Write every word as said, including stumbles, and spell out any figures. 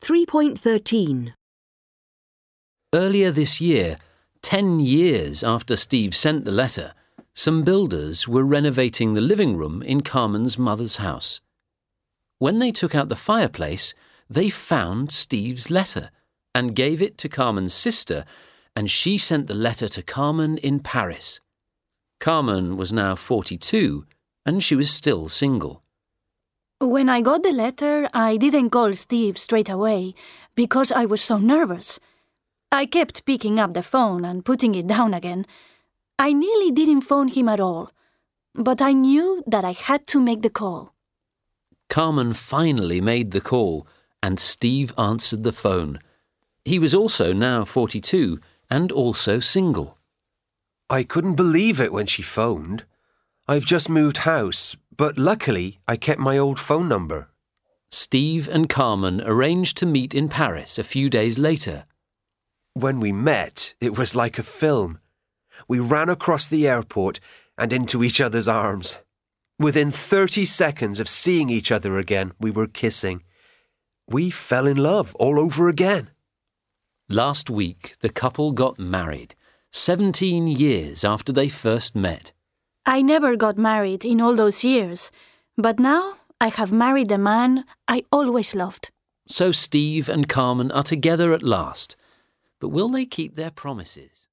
three point thirteen. Earlier this year, ten years after Steve sent the letter, some builders were renovating the living room in Carmen's mother's house. When they took out the fireplace, they found Steve's letter and gave it to Carmen's sister, and she sent the letter to Carmen in Paris. Carmen was now forty-two, and she was still single. When I got the letter, I didn't call Steve straight away because I was so nervous. I kept picking up the phone and putting it down again. I nearly didn't phone him at all, but I knew that I had to make the call. Carmen finally made the call, and Steve answered the phone. He was also now forty-two and also single. I couldn't believe it when she phoned. I've just moved house, but luckily I kept my old phone number. Steve and Carmen arranged to meet in Paris a few days later. When we met, it was like a film. We ran across the airport and into each other's arms. Within thirty seconds of seeing each other again, we were kissing. We fell in love all over again. Last week, the couple got married, seventeen years after they first met. I never got married in all those years, but now I have married the man I always loved. So Steve and Carmen are together at last. But will they keep their promises?